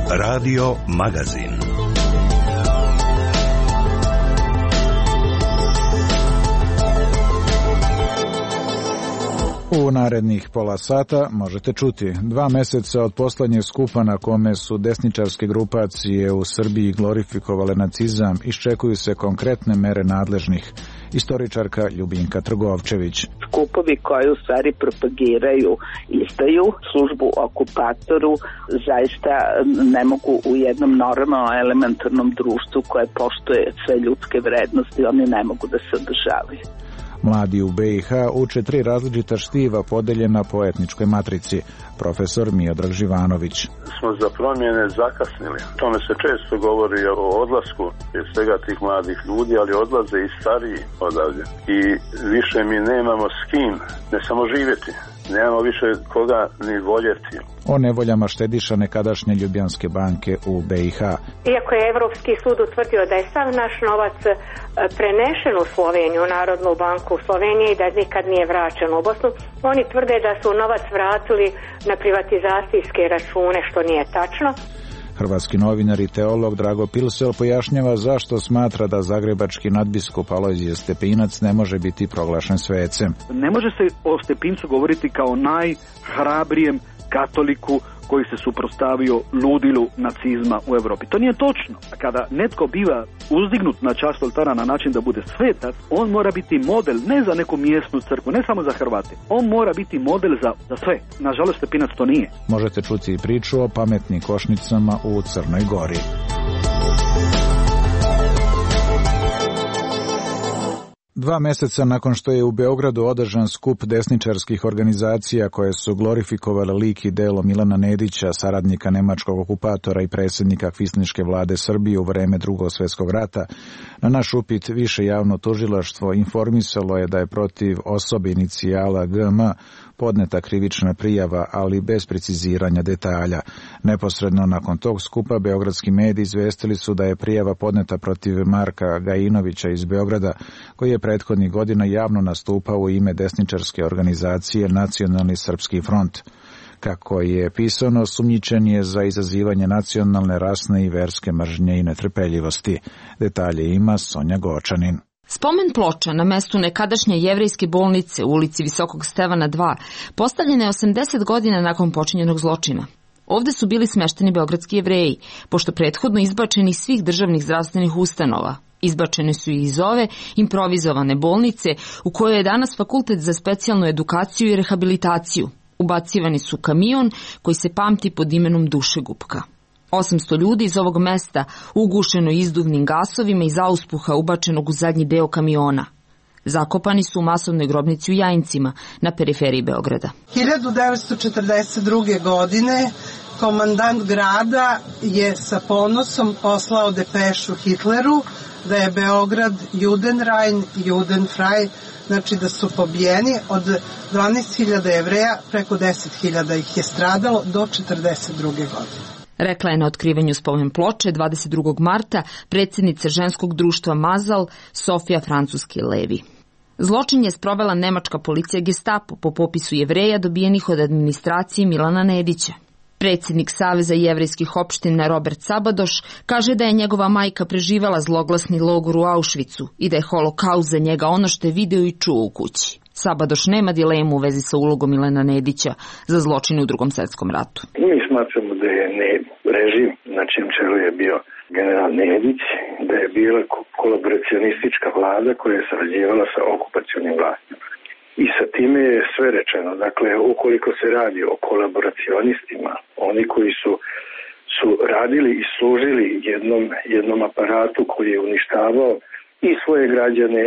Radio Magazin. U narednih pola sata možete čuti 2 meseca od poslednjeg skupa na kome su desničarske grupacije u Srbiji glorifikovale nacizam, iščekuju se konkretne mere nadležnih. Istoričarka Ljubinka Trgovčević. Skupovi koji u stvari propagiraju izdaju, službu okupatoru, zaista ne mogu u jednom normalnom elementarnom društvu koje poštuje sve ljudske vrednosti, oni ne mogu da se održavaju. Mladi u BiH uče 3 različita štiva podeljena po etničkoj matrici. Profesor Miodrag Živanović. Smo za promjene zakasnili. Tome se često govori o odlasku iz svega tih mladih ljudi, ali odlaze i stariji odavde. I više mi nemamo s kim, ne samo živjeti. Nemamo više koga ni voljeti. O nevoljama štediša nekadašnje Ljubljanske banke u BiH. Iako je Evropski sud utvrdio da je sav naš novac prenešen u Sloveniju, Narodnu banku u Sloveniji, da nikad nije vraćen u Bosnu, oni tvrde da su novac vratili na privatizacijske račune, što nije tačno. Hrvatski novinar i teolog Drago Pilsel pojašnjava zašto smatra da zagrebački nadbiskup Alojzije Stepinac ne može biti proglašen svecem. Ne može se o Stepincu govoriti kao najhrabrijem katoliku koji se suprotstavio ludilu nacizma u Evropi. To nije točno. A kada netko biva uzdignut na čast oltara na način da bude svetac, on mora biti model ne za neku mjesnu crkvu, ne samo za Hrvate. On mora biti model za sve. Nažalost, Stepinac to nije. Možete čuti i priču o pametnim košnicama u Crnoj Gori. Dva meseca nakon što je u Beogradu održan skup desničarskih organizacija koje su glorifikovale lik i delo Milana Nedića, saradnika nemačkog okupatora i predsjednika kvislinške vlade Srbije u vreme Drugog svjetskog rata, na naš upit više javno tužilaštvo informisalo je da je protiv osobe inicijala GM podneta krivična prijava, ali bez preciziranja detalja. Neposredno nakon tog skupa beogradski mediji izvestili su da je prijava podneta protiv Marka Gajinovića iz Beograda, koji je prethodnih godina javno nastupao u ime desničarske organizacije Nacionalni srpski front. Kako je pisano, sumnjičen je za izazivanje nacionalne, rasne i verske mržnje i netrpeljivosti. Detalje ima Sonja Gočanin. Spomen ploča na mestu nekadašnje jevrejske bolnice u ulici Visokog Stevana 2 postavljena je 80 godina nakon počinjenog zločina. Ovde su bili smešteni beogradski Jevreji, pošto prethodno izbačeni iz svih državnih zdravstvenih ustanova. Izbačene su i iz ove improvizovane bolnice u kojoj je danas Fakultet za specijalnu edukaciju i rehabilitaciju. Ubacivani su kamion koji se pamti pod imenom Dušegupka. 800 ljudi iz ovog mesta ugušeno izduvnim gasovima iz auspuha ubačenog u zadnji deo kamiona. Zakopani su u masovnoj grobnici u Jajincima na periferiji Beograda. 1942. godine komandant grada je sa ponosom poslao depešu Hitleru da je Beograd Judenrein, Judenfrei, znači da su pobijeni. Od 12.000 Jevreja preko 10.000 ih je stradalo do 1942. godine. Rekla je na otkrivanju spomen ploče 22. marta predsjednica ženskog društva Mazal Sofija Francuski Levi. Zločin je sprovela nemačka policija Gestapo po popisu Jevreja dobijenih od administracije Milana Nedića. Predsjednik Saveza jevrejskih opština Robert Sabadoš kaže da je njegova majka preživela zloglasni logor u Auschwitzu i da je holokaust za njega ono što je video i čuo u kući. Sabadoš nema dilemu u vezi sa ulogom Milana Nedića za zločine u Drugom svjetskom ratu. Mi smatramo da je režim na čijem čelu je bio general Nedić, da je bila kolaboracionistička vlada koja je sarađivala sa okupacionim vlastima. I sa time je sve rečeno. Dakle, ukoliko se radi o kolaboracionistima, oni koji su radili i služili jednom aparatu koji je uništavao i svoje građane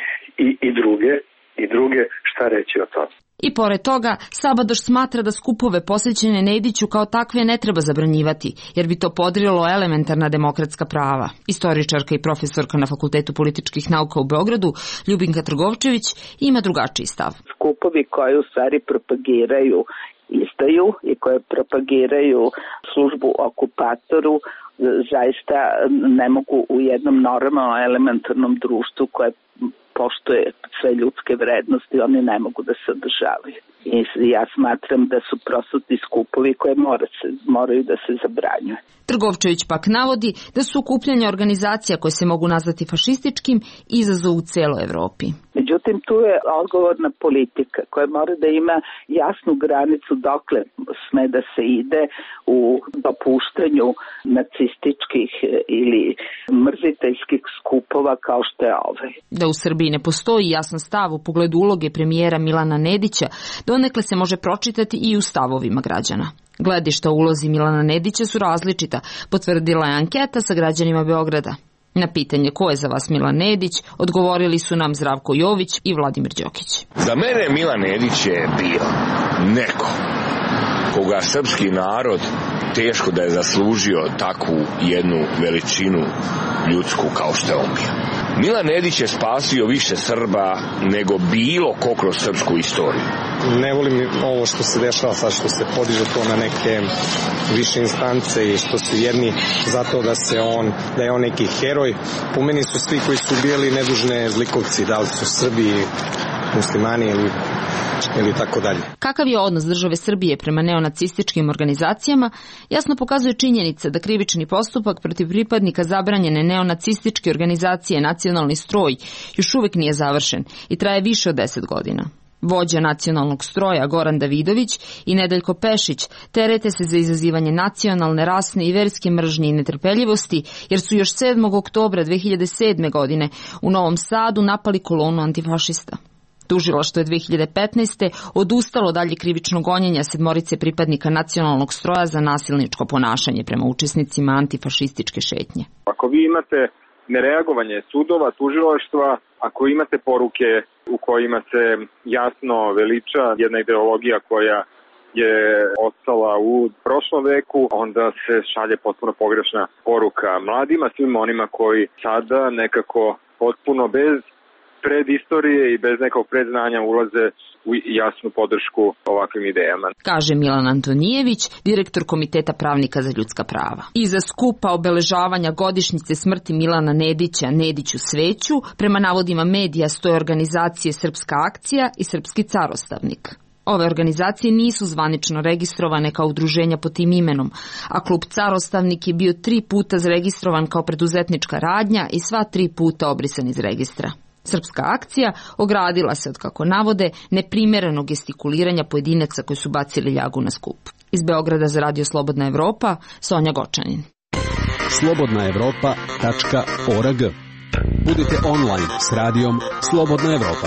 i druge, šta reći o tome? I pored toga, Sabadoš smatra da skupove posvećene Nediću kao takve ne treba zabranjivati, jer bi to podrilo elementarna demokratska prava. Istoričarka i profesorka na Fakultetu političkih nauka u Beogradu, Ljubinka Trgovčević, ima drugačiji stav. Skupovi koji u stvari propagiraju izdaju i koje propagiraju službu okupatoru zaista ne mogu u jednom normalnom elementarnom društvu koje poštuje sve ljudske vrednosti, oni ne mogu da se održavaju. I ja smatram da su prosvetni skupovi koje moraju da se zabranjuju. Trgovčević pak navodi da su okupljanja organizacija koje se mogu nazvati fašističkim izazov u celoj Evropi. Međutim, tu je odgovorna politika koja mora da ima jasnu granicu dokle sme da se ide u dopuštanju nacističkih ili mrziteljskih skupova kao što je ovaj. Da u Srbiji ne postoji jasan stav u pogledu uloge premijera Milana Nedića, donekle se može pročitati i u stavovima građana. Gledišta o ulozi Milana Nedića su različita, potvrdila je anketa sa građanima Beograda. Na pitanje ko je za vas Milan Nedić, odgovorili su nam Zdravko Jović i Vladimir Đokić. Za mene Milan Nedić je bio neko koga srpski narod teško da je zaslužio takvu jednu veličinu ljudsku kao što je on bio. Milan Nedić je spasio više Srba nego bilo ko kroz srpsku istoriju. Ne volim ovo što se dešava sad, što se podiže to na neke više instance i što su jedni zato da je on neki heroj. Po meni su svi koji su bili nedužne zlikovci, da li su Srbi, muslimani ili tako dalje. Kakav je odnos države Srbije prema neonacističkim organizacijama, jasno pokazuje činjenica da krivični postupak protiv pripadnika zabranjene neonacističke organizacije Nacionalni stroj još uvek nije završen i traje više od 10 godina. Vođa Nacionalnog stroja Goran Davidović i Nedeljko Pešić terete se za izazivanje nacionalne, rasne i verske mržnje i netrpeljivosti, jer su još 7. oktobra 2007. godine u Novom Sadu napali kolonu antifašista. Tužilaštvo je 2015. odustalo dalje krivično gonjenja 7 pripadnika Nacionalnog stroja za nasilničko ponašanje prema učesnicima antifašističke šetnje. Ako vi imate nereagovanje sudova, tužilaštva, ako imate poruke u kojima se jasno veliča jedna ideologija koja je ostala u prošlom veku, onda se šalje potpuno pogrešna poruka mladima, svim onima koji sada nekako potpuno bez predistorije i bez nekog predznanja ulaze u jasnu podršku ovakvim idejama. Kaže Milan Antonijević, direktor Komiteta pravnika za ljudska prava. Iza skupa obeležavanja godišnjice smrti Milana Nedića, Nedić u sveću, prema navodima medija stoje organizacije Srpska akcija i Srpski carostavnik. Ove organizacije nisu zvanično registrovane kao udruženja pod tim imenom, a klub Carostavnik je bio 3 puta zaregistrovan kao preduzetnička radnja i sva 3 puta obrisan iz registra. Srpska akcija ogradila se od, kako navode, neprimerenog gestikuliranja pojedinaca koji su bacili ljagu na skup. Iz Beograda za Radio Slobodna Evropa, Sonja Gočanin. slobodnaevropa.org. Budite online s radijom Slobodna Evropa.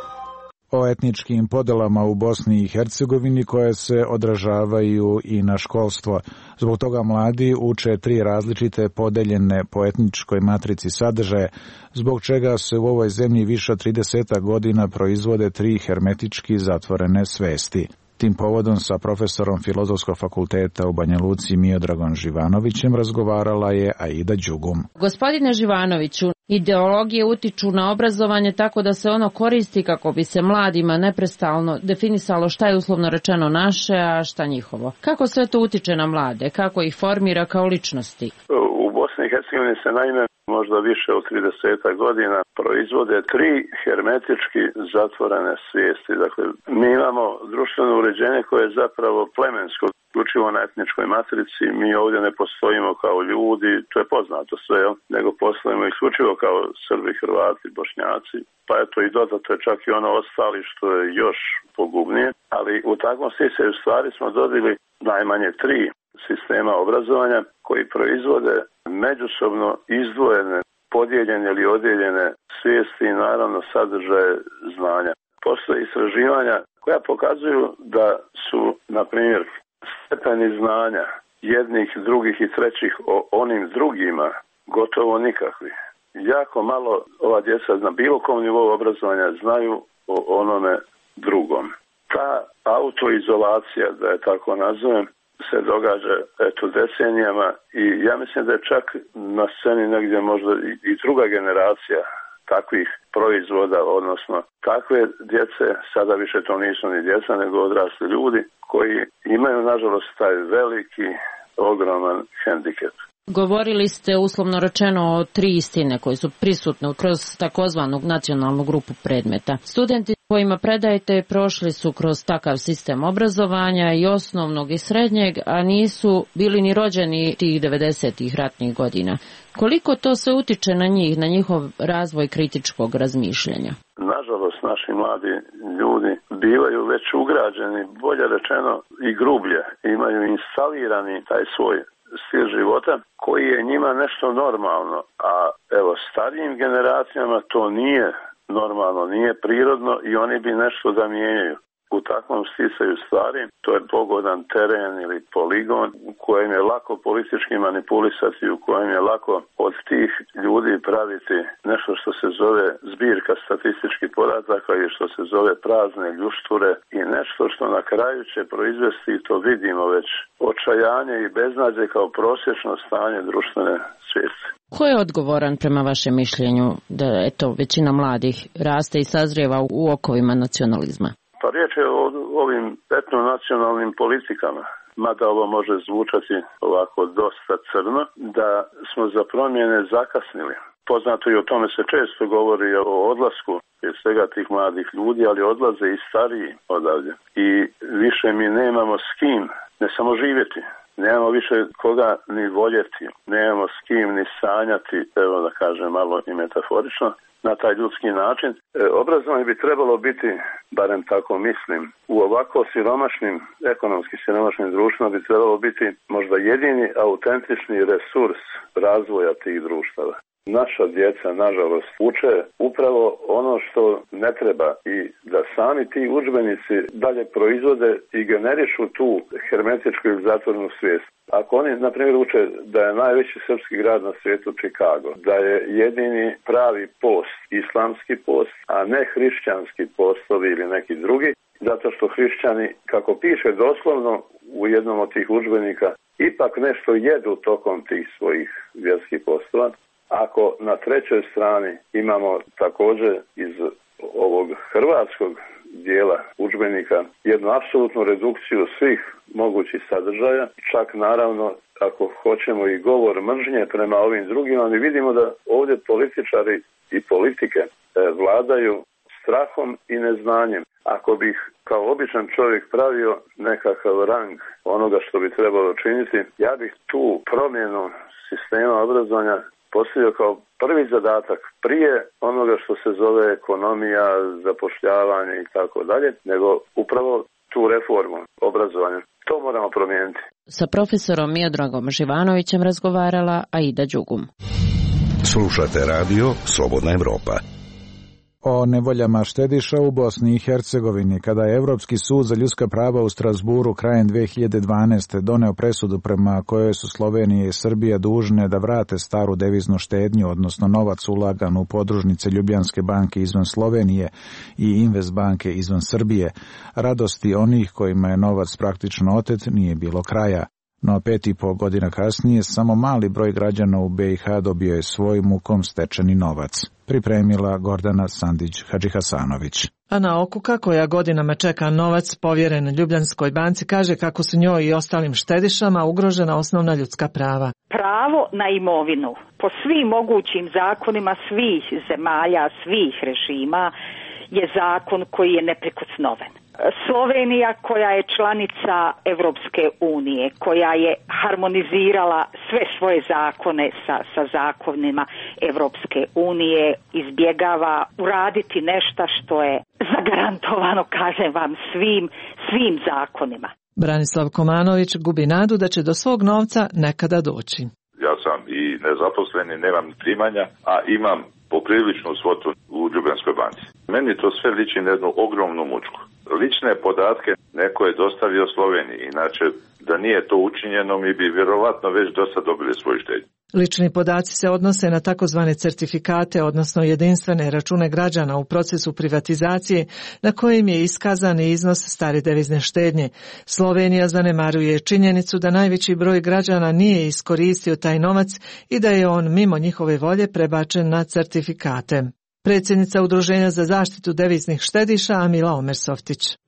O etničkim podelama u Bosni i Hercegovini koje se odražavaju i na školstvo. Zbog toga mladi uče 3 različite podeljene po etničkoj matrici sadržaje, zbog čega se u ovoj zemlji više od 30 godina proizvode 3 hermetički zatvorene svesti. Tim povodom sa profesorom Filozofskog fakulteta u Banja Luci Miodragom Živanovićem razgovarala je Aida Đugum. Gospodine Živanoviću, ideologije utiču na obrazovanje tako da se ono koristi kako bi se mladima neprestalno definisalo šta je uslovno rečeno naše, a šta njihovo. Kako sve to utiče na mlade? Kako ih formira kao ličnosti? U Bosni i Hercegovini se naime možda više od 30 godina proizvode 3 hermetički zatvorene svijesti. Dakle, mi imamo društveno uređenje koje je zapravo plemensko, učivo na etničkoj matrici. Mi ovdje ne postojimo kao ljudi, to je poznato sve, nego postojimo isključivo kao Srbi, Hrvati, Bošnjaci. Pa eto i dodato je čak i ono ostali što je još pogubnije. Ali u takvom smislu u stvari smo dobili najmanje 3 sistema obrazovanja koji proizvode međusobno izdvojene, podijeljene ili odijeljene svijesti i naravno sadržaje znanja. Postoje istraživanja koja pokazuju da su, na primjer, stepeni znanja jednih, drugih i trećih o onim drugima gotovo nikakvi. Jako malo ova djeca na bilo kom nivou obrazovanja znaju o onome drugom. Ta autoizolacija, da je tako nazovem, se događa decenijama i ja mislim da je čak na sceni negdje možda i druga generacija takvih proizvoda, odnosno takve djece, sada više to nisu ni djeca nego odrasli ljudi koji imaju nažalost taj veliki, ogroman hendikep. Govorili ste uslovno rečeno o 3 istine koje su prisutne kroz takozvanu nacionalnu grupu predmeta. Studenti kojima predajete prošli su kroz takav sistem obrazovanja i osnovnog i srednjeg, a nisu bili ni rođeni tih 90-ih ratnih godina. Koliko to se utiče na njih, na njihov razvoj kritičkog razmišljanja? Nažalost, naši mladi ljudi bivaju već ugrađeni, bolje rečeno i grublje, imaju instalirani taj svoj stil života koji je njima nešto normalno, a evo starijim generacijama to nije normalno, nije prirodno i oni bi nešto da mijenjaju. U takvom stisaju stvari, to je pogodan teren ili poligon u kojem je lako politički manipulisati, u kojem je lako od tih ljudi praviti nešto što se zove zbirka statističkih podataka i što se zove prazne ljušture i nešto što na kraju će proizvesti, to vidimo već, očajanje i beznađe kao prosječno stanje društvene svijesti. Ko je odgovoran prema vašem mišljenju da većina mladih raste i sazrijeva u okovima nacionalizma? Pa riječ je o ovim etnonacionalnim politikama, mada ovo može zvučati ovako dosta crno, da smo za promjene zakasnili. Poznato i o tome se često govori o odlasku prije svega tih mladih ljudi, ali odlaze i stariji odavde. I više mi nemamo s kim, ne samo živjeti, nemamo više koga ni voljeti, nemamo s kim ni sanjati, evo da kažem malo i metaforično, na taj ljudski način. Obrazovanje bi trebalo biti, barem tako mislim, u ovako siromašnim, ekonomski siromašnim društvima bi trebalo biti možda jedini autentični resurs razvoja tih društava. Naša djeca, nažalost, uče upravo ono što ne treba i da sami ti udžbenici dalje proizvode i generišu tu hermetičku ili zatvorenu svijest. Ako oni, na primjer, uče da je najveći srpski grad na svijetu Chicago, da je jedini pravi post, islamski post, a ne hrišćanski postovi ili neki drugi, zato što hrišćani, kako piše doslovno u jednom od tih udžbenika, ipak nešto jedu tokom tih svojih vjerskih postova. Ako na trećoj strani imamo također iz ovog hrvatskog dijela udžbenika jednu apsolutnu redukciju svih mogućih sadržaja, čak naravno ako hoćemo i govor mržnje prema ovim drugima, mi vidimo da ovdje političari i politike vladaju strahom i neznanjem. Ako bih kao običan čovjek pravio nekakav rang onoga što bi trebalo činiti, ja bih tu promjenu sistema obrazovanja postavio kao prvi zadatak prije onoga što se zove ekonomija, zapošljavanje i tako dalje, nego upravo tu reformu obrazovanja. To moramo promijeniti. Sa profesorom Miodragom Živanovićem razgovarala Aida Đugum. Slušate radio Slobodna Evropa. O nevoljama štediša u Bosni i Hercegovini, kada je Evropski sud za ljudska prava u Strasburu krajem 2012. doneo presudu prema kojoj su Slovenija i Srbija dužne da vrate staru deviznu štednju, odnosno novac ulagan u podružnice Ljubljanske banke izvan Slovenije i Invest banke izvan Srbije, radosti onih kojima je novac praktično otet nije bilo kraja. No 5,5 godina kasnije samo mali broj građana u BiH dobio je svoj mukom stečeni novac. Pripremila Gordana Sandić-Hadžihasanović. Ana Okuka, koja godinama čeka novac povjeren Ljubljanskoj banci, kaže kako su njoj i ostalim štedišama ugrožena osnovna ljudska prava. Pravo na imovinu po svim mogućim zakonima svih zemalja, svih režima je zakon koji je neprikosnoven. Slovenija, koja je članica Evropske unije, koja je harmonizirala sve svoje zakone sa zakonima Evropske unije, izbjegava uraditi nešto što je zagarantovano, kažem vam, svim zakonima. Branislav Komanović gubi nadu da će do svog novca nekada doći. Ja sam i nezaposleni, nemam primanja, a imam popriličnu svotu u Ljubljanskoj banci. Meni to sve liči na jednu ogromnu mučku. Lične podatke neko je dostavio Sloveniji, inače da nije to učinjeno mi bi vjerovatno već dosta dobili svoju štednju. Lični podaci se odnose na takozvane certifikate, odnosno jedinstvene račune građana u procesu privatizacije na kojim je iskazan iznos stare devizne štednje. Slovenija zanemaruje činjenicu da najveći broj građana nije iskoristio taj novac i da je on mimo njihove volje prebačen na certifikate. Predsjednica Udruženja za zaštitu deviznih štediša Amila Omersoftić.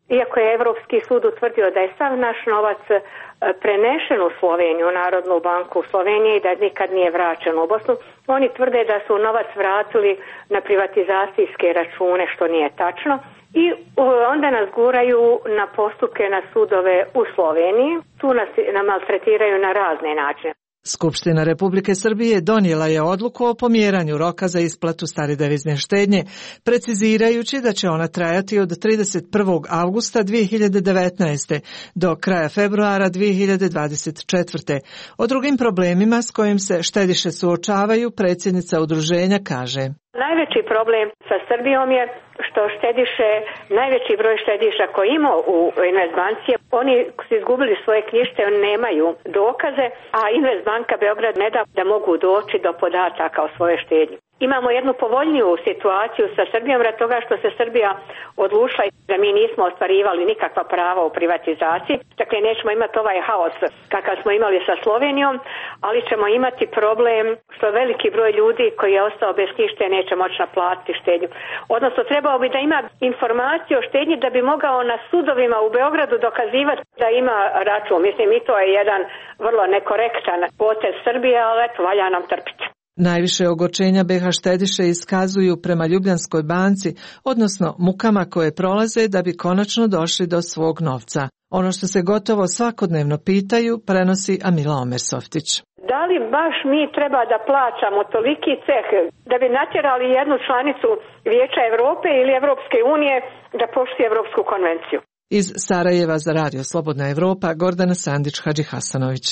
Iako je Evropski sud utvrdio da je sav naš novac prenešen u Sloveniju, u Narodnu banku u Sloveniji, i da nikad nije vraćen u Bosnu, oni tvrde da su novac vratili na privatizacijske račune, što nije tačno. I onda nas guraju na postupke na sudove u Sloveniji. Tu nas maltretiraju na razne načine. Skupština Republike Srbije donijela je odluku o pomjeranju roka za isplatu stare devizne štednje, precizirajući da će ona trajati od 31. avgusta 2019. do kraja februara 2024. O drugim problemima s kojim se štediše suočavaju predsjednica udruženja kaže: Najveći problem sa Srbijom je što štediše, najveći broj štediša koji ima u Investbanci, oni su izgubili svoje knjižice, oni nemaju dokaze, a Investbanka Beograd ne da da mogu doći do podataka o svojoj štednji. Imamo jednu povoljniju situaciju sa Srbijom radi toga što se Srbija odlučila da mi nismo ostvarivali nikakva prava u privatizaciji. Dakle, nećemo imati ovaj haos kakav smo imali sa Slovenijom, ali ćemo imati problem što veliki broj ljudi koji je ostao bez knjižice neće moći naplatiti štednju. Odnosno, trebao bi da ima informaciju o štednji da bi mogao na sudovima u Beogradu dokazivati da ima račun. Mislim, i to je jedan vrlo nekorektan potez Srbije, ali eto, valja nam trpiti. Najviše ogorčenja BiH štediše iskazuju prema Ljubljanskoj banci, odnosno mukama koje prolaze da bi konačno došli do svog novca. Ono što se gotovo svakodnevno pitaju prenosi Amila Omersoftić. Da li baš mi treba da plaćamo toliki ceh da bi natjerali jednu članicu Vijeća Europe ili Evropske unije da poštuje Evropsku konvenciju? Iz Sarajeva za Radio Slobodna Evropa, Gordana Sandić-Hadžihasanović.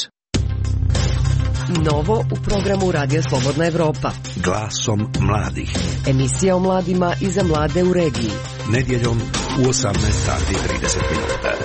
Novo u programu Radio Slobodna Evropa. Glasom mladih. Emisija o mladima i za mlade u regiji. Nedjeljom u 18:30.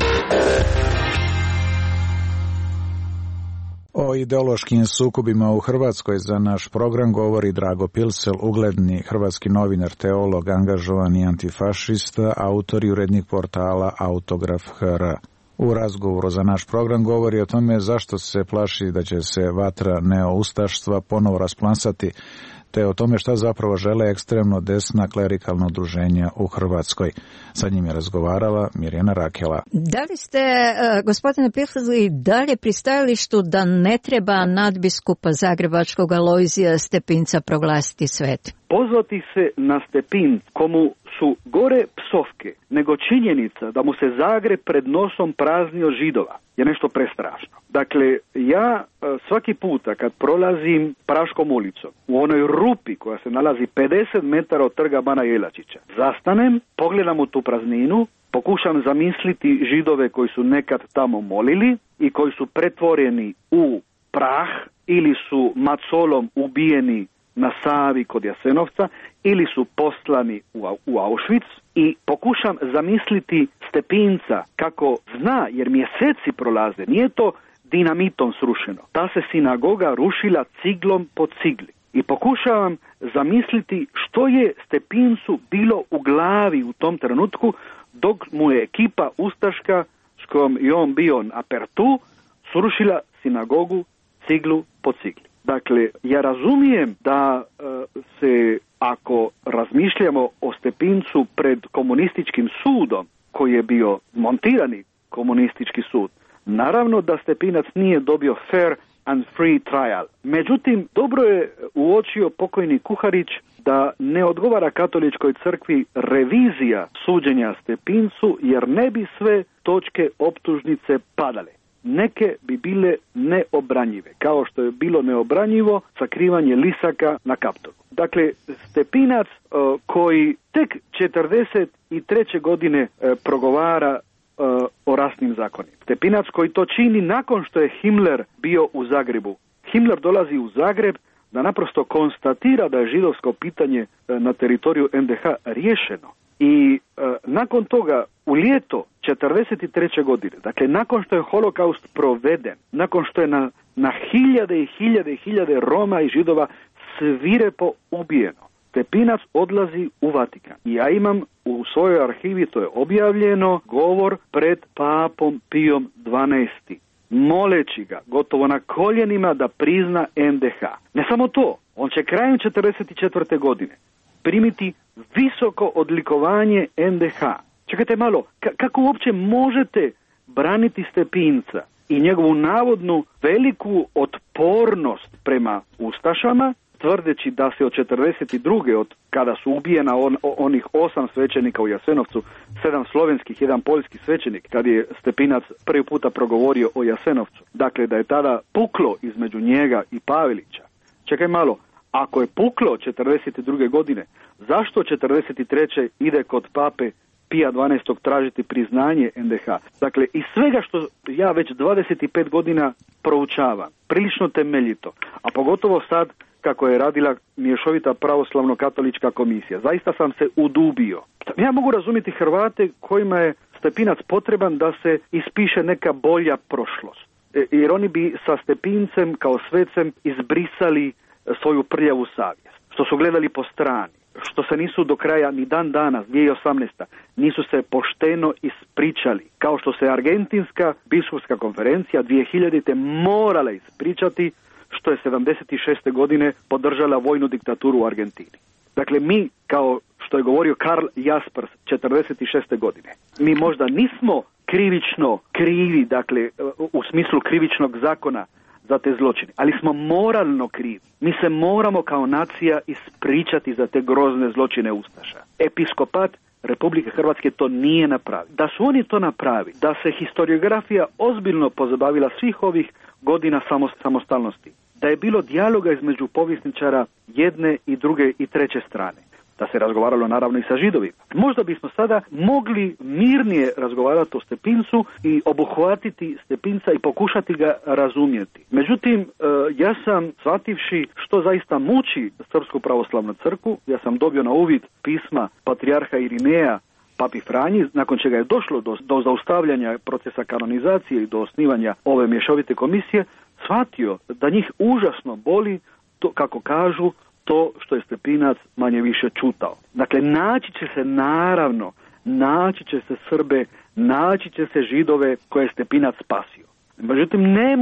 O ideološkim sukobima u Hrvatskoj za naš program govori Drago Pilsel, ugledni hrvatski novinar, teolog, angažovani antifašista, autor i urednik portala Autograf.hr. U razgovoru za naš program govori o tome zašto se plaši da će se vatra neoustaštva ponovo rasplansati, te o tome šta zapravo žele ekstremno desna klerikalna udruženja u Hrvatskoj. Sa njim je razgovarala Mirjana Rakela. Da li ste, gospodine Pilsel, dalje pri stajalištu da ne treba nadbiskupa zagrebačkog Alojzija Stepinca proglasiti svetim? Pozvati se na Stepinc komu su gore psovke nego činjenica da mu se Zagreb pred nosom praznio Židova je nešto prestrašno. Dakle, ja svaki puta kad prolazim Praškom ulicom u onoj rupi koja se nalazi 50 metara od trga Bana Jelačića, zastanem, pogledam u tu prazninu, pokušam zamisliti Židove koji su nekad tamo molili i koji su pretvoreni u prah ili su macolom ubijeni na Savi kod Jasenovca ili su poslani u Auschwitz i pokušam zamisliti Stepinca kako zna, jer mjeseci prolaze, nije to dinamitom srušeno. Ta se sinagoga rušila ciglom po cigli. I pokušavam zamisliti što je Stepincu bilo u glavi u tom trenutku dok mu je ekipa ustaška s kojom je on bio na apertu srušila sinagogu ciglu po cigli. Dakle, ja razumijem da se, ako razmišljamo o Stepincu pred komunističkim sudom, koji je bio montirani komunistički sud, naravno da Stepinac nije dobio fair and free trial. Međutim, dobro je uočio pokojni Kuharić da ne odgovara katoličkoj crkvi revizija suđenja Stepincu, jer ne bi sve točke optužnice padale. Neke bi bile neobranjive, kao što je bilo neobranjivo sakrivanje lisaka na Kaptolu. Dakle, Stepinac koji tek 43. godine progovara o rasnim zakonima. Stepinac koji to čini nakon što je Himmler bio u Zagrebu. Himmler dolazi u Zagreb da naprosto konstatira da je židovsko pitanje na teritoriju NDH riješeno. I nakon toga, u ljeto 43. godine, dakle nakon što je holokaust proveden, nakon što je na hiljade i hiljade i hiljade Roma i Židova svirepo ubijeno, Stepinac odlazi u Vatikan. I ja imam u svojoj arhivi, to je objavljeno, govor pred papom Pijom XII. Moleći ga, gotovo na koljenima, da prizna NDH. Ne samo to, on će krajem 44. godine primiti visoko odlikovanje NDH Čekajte malo, kako uopće možete braniti Stepinca i njegovu navodnu veliku otpornost prema ustašama, tvrdeći da se od 42. od kada su ubijena onih 8 svećenika u Jasenovcu, 7 slovenskih, 1 poljski svećenik, kad je Stepinac prvi puta progovorio o Jasenovcu. Dakle, da je tada puklo između njega i Pavelića. Čekaj malo, ako je puklo 42. godine, zašto 43. ide kod pape Pija 12. tražiti priznanje NDH? Dakle, iz svega što ja već 25 godina proučavam, prilično temeljito, a pogotovo sad kako je radila mješovita pravoslavno-katolička komisija, zaista sam se udubio. Ja mogu razumjeti Hrvate kojima je Stepinac potreban da se ispiše neka bolja prošlost, jer oni bi sa Stepincem kao svecem izbrisali svoju prljavu savjest, što su gledali po strani, što se nisu do kraja ni dan danas, 2018. nisu se pošteno ispričali, kao što se Argentinska biskupska konferencija 2000. morala ispričati što je 76. godine podržala vojnu diktaturu u Argentini. Dakle, mi, kao što je govorio Karl Jaspers 46. godine, mi možda nismo krivično krivi, dakle, u smislu krivičnog zakona za te zločine, ali smo moralno krivi. Mi se moramo kao nacija ispričati za te grozne zločine ustaša. Episkopat Republike Hrvatske to nije napravio. Da su oni to napravili, da se historiografija ozbiljno pozabavila svih ovih godina samostalnosti, da je bilo dijaloga između povjesničara jedne i druge i treće strane, da se razgovaralo naravno i sa Židovima, možda bismo sada mogli mirnije razgovarati o Stepincu i obuhvatiti Stepinca i pokušati ga razumjeti. Međutim, ja sam, shvativši što zaista muči Srpsku pravoslavnu crkvu, ja sam dobio na uvid pisma patrijarha Irineja Papi Franji, nakon čega je došlo do zaustavljanja procesa kanonizacije i do osnivanja ove mješovite komisije, shvatio da njih užasno boli, to, kako kažu, to što je Stepinac manje više čutao. Dakle, naći će se naravno, naći će se Srbe, naći će se Židove koje je Stepinac spasio. Međutim,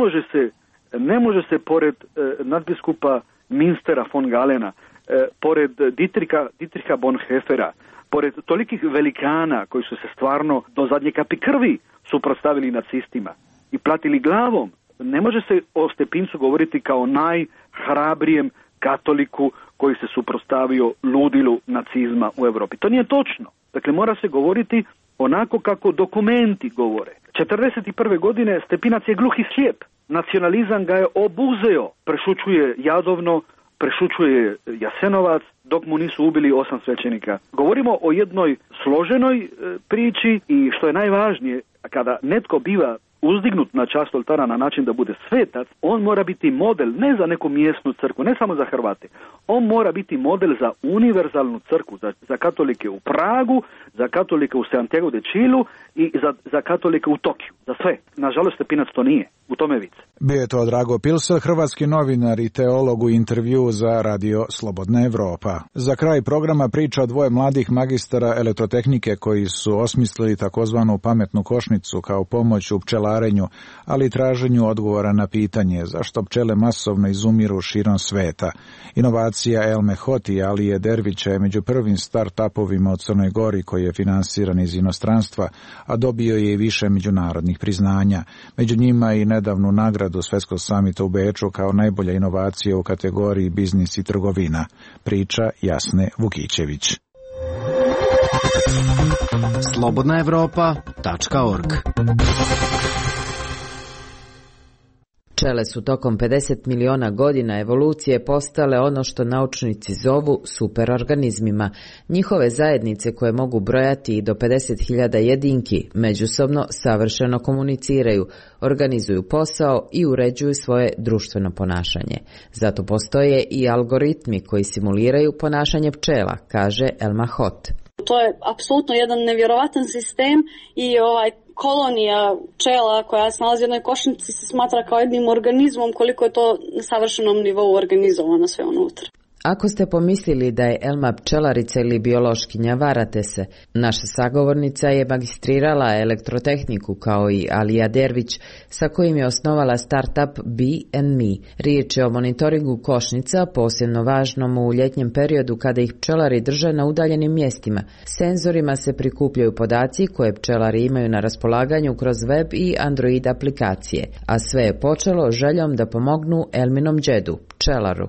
ne može se pored nadbiskupa Minstera von Galena, pored Dietricha Bonhoeffera, pored tolikih velikana koji su se stvarno do zadnje kapi krvi suprotstavili nacistima i platili glavom, ne može se o Stepincu govoriti kao najhrabrijem katoliku koji se suprotstavio ludilu nacizma u Europi. To nije točno. Dakle, mora se govoriti onako kako dokumenti govore. 41. godine Stepinac je gluh i slijep. Nacionalizam ga je obuzeo. Prešućuje Jadovno, prešućuje Jasenovac, dok mu nisu ubili 8 svećenika. Govorimo o jednoj složenoj priči i što je najvažnije, kada netko biva uzdignut na čast oltara na način da bude svetac, on mora biti model ne za neku mjesnu crkvu, ne samo za Hrvate. On mora biti model za univerzalnu crkvu, za katolike u Pragu, za katolike u Santiago de Chilu i za katolike u Tokiju, za sve. Nažalost, Stepinac to nije, u tome vic. Bio je to Drago Pilsel, hrvatski novinar i teolog u intervju za Radio Slobodna Evropa. Za kraj programa priča o dvoje mladih magistara elektrotehnike koji su osmislili takozvanu pametnu košnicu kao pomoć u pčelarenju, ali i traženju odgovora na pitanje zašto pčele masovno izumiru širom sveta. Inovacija Elme Hoti i Alije Dervića je među prvim start-upovima u Crnoj Gori koji je finansiran iz inostranstva, a dobio je i više međunarodnih priznanja. Među njima i nedavnu nagradu Svjetskog samita u Beču kao najbolja inovacija u kategoriji biznis i trgovina. Priča Jasne Vukićević. slobodnaevropa.org. Pčele su tokom 50 miliona godina evolucije postale ono što naučnici zovu superorganizmima. Njihove zajednice koje mogu brojati i do 50.000 jedinki međusobno savršeno komuniciraju, organizuju posao i uređuju svoje društveno ponašanje. Zato postoje i algoritmi koji simuliraju ponašanje pčela, kaže Elma Hot. To je apsolutno jedan nevjerovatan sistem i kolonija pčela koja se nalazi u jednoj košnici se smatra kao jednim organizmom, koliko je to na savršenom nivou organizovano sve unutra. Ako ste pomislili da je Elma pčelarica ili biološkinja, varate se. Naša sagovornica je magistrirala elektrotehniku kao i Alija Dervić, sa kojim je osnovala startup Bee&Me. Riječ je o monitoringu košnica, posebno važnom u ljetnjem periodu kada ih pčelari drže na udaljenim mjestima. Senzorima se prikupljaju podaci koje pčelari imaju na raspolaganju kroz web i Android aplikacije, a sve je počelo željom da pomognu Elminom džedu, pčelaru.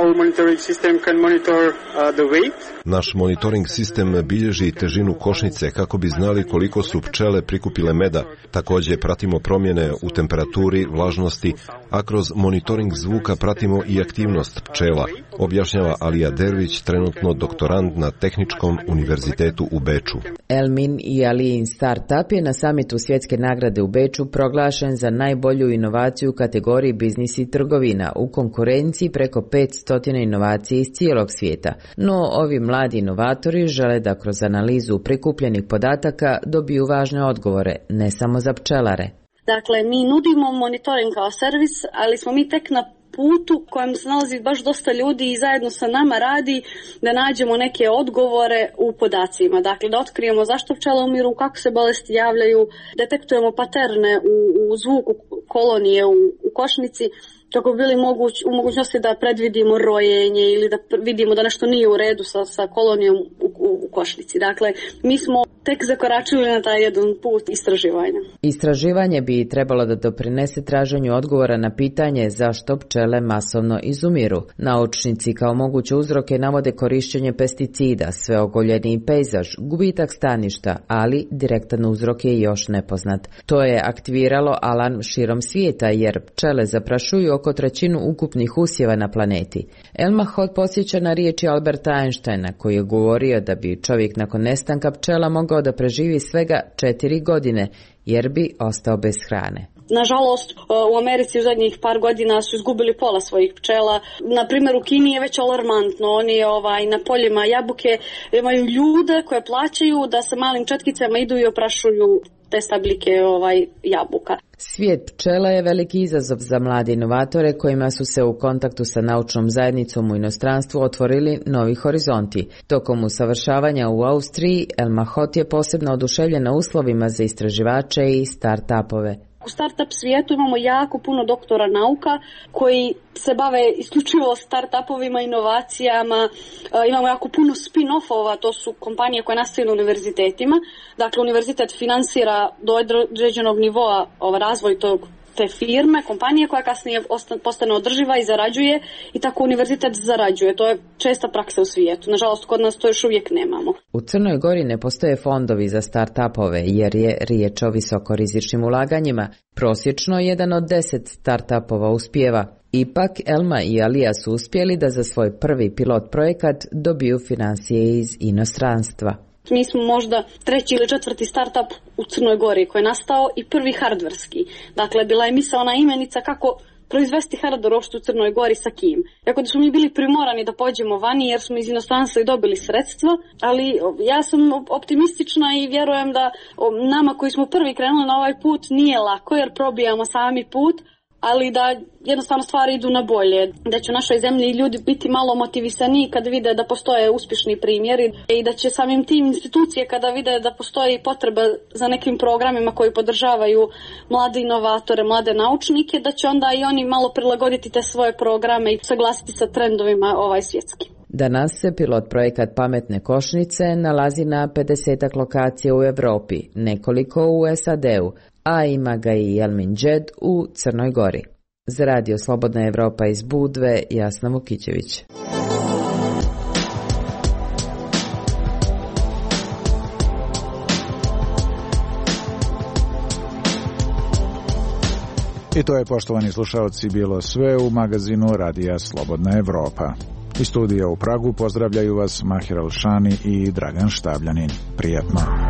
Naš monitoring sistem bilježi težinu košnice kako bi znali koliko su pčele prikupile meda. Također pratimo promjene u temperaturi, vlažnosti, a kroz monitoring zvuka pratimo i aktivnost pčela, objašnjava Alija Dervić, trenutno doktorand na Tehničkom univerzitetu u Beču. Elmin i Alijin startup je na samitu svjetske nagrade u Beču proglašen za najbolju inovaciju u kategoriji biznis i trgovina u konkurenciji preko 500 inovacija iz cijelog svijeta. No, ovi mladi inovatori žele da kroz analizu prikupljenih podataka dobiju važne odgovore, ne samo za pčelare. Dakle, mi nudimo monitoring kao servis, ali smo mi tek na putu kojem se nalazi baš dosta ljudi i zajedno sa nama radi da nađemo neke odgovore u podacima. Dakle, da otkrijemo zašto pčele umiru, kako se bolesti javljaju, detektujemo paterne u zvuku kolonije u košnici, kako bi bili u mogućnosti da predvidimo rojenje ili da vidimo da nešto nije u redu sa kolonijom u košnici. Dakle, mi smo tek zakoračili na taj jedan put istraživanja. Istraživanje bi trebalo da doprinese traženju odgovora na pitanje zašto pčele masovno izumiru. Naučnici kao moguće uzroke navode korišćenje pesticida, sveogoljeniji pejzaž, gubitak staništa, ali direktan uzrok je još nepoznat. To je aktiviralo alarm širom svijeta jer pčele zaprašuju oko trećinu ukupnih usjeva na planeti. Elma Hot podsjeća na riječi Alberta Einsteina koji je govorio da bi čovjek nakon nestanka pčela mogao da preživi svega 4 godine jer bi ostao bez hrane. Nažalost, u Americi u zadnjih par godina su izgubili pola svojih pčela. Na primjer, u Kini je već alarmantno. Oni na poljima jabuke imaju ljude koje plaćaju da sa malim četkicama idu i oprašuju te stabljike jabuka. Svijet pčela je veliki izazov za mlade inovatore kojima su se u kontaktu sa naučnom zajednicom u inostranstvu otvorili novi horizonti. Tokom usavršavanja u Austriji, Elma Hot je posebno oduševljena uslovima za istraživače i start-upove. U startup svijetu imamo jako puno doktora nauka koji se bave isključivo startupovima, inovacijama. Imamo jako puno spin-offova, to su kompanije koje nastaju na univerzitetima. Dakle, univerzitet finansira do određenog nivoa razvoj te firme, kompanije koja kasnije postane održiva i zarađuje i tako univerzitet zarađuje. To je česta praksa u svijetu. Nažalost, kod nas to još uvijek nemamo. U Crnoj Gori ne postoje fondovi za start-upove jer je riječ o visokorizičnim ulaganjima. Prosječno 1 od 10 start-upova uspijeva. Ipak, Elma i Alija su uspjeli da za svoj prvi pilot projekat dobiju financije iz inostranstva. Mi smo možda 3. ili 4. startup u Crnoj Gori koji je nastao i prvi hardverski. Dakle, bila je misaona imenica kako proizvesti hardware uopšte u Crnoj Gori sa kim. Tako da smo mi bili primorani da pođemo vani jer smo iz inostranstva i dobili sredstva, ali ja sam optimistična i vjerujem da nama koji smo prvi krenuli na ovaj put nije lako jer probijamo sami put, ali da jednostavno stvari idu na bolje, da će u našoj zemlji ljudi biti malo motivisaniji kad vide da postoje uspješni primjeri i da će samim tim institucije kada vide da postoji potreba za nekim programima koji podržavaju mlade inovatore, mlade naučnike, da će onda i oni malo prilagoditi te svoje programe i saglasiti sa trendovima svjetski. Danas se pilot projekat Pametne košnice nalazi na 50 lokacija u Europi, nekoliko u SAD-u, a ima ga i Elmin džed u Crnoj Gori. Za Radio Slobodna Evropa iz Budve, Jasna Vukićević. I to je, poštovani slušalci, bilo sve u magazinu Radija Slobodna Evropa. Iz studija u Pragu pozdravljaju vas Mahir Alšani i Dragan Štabljanin. Prijatno.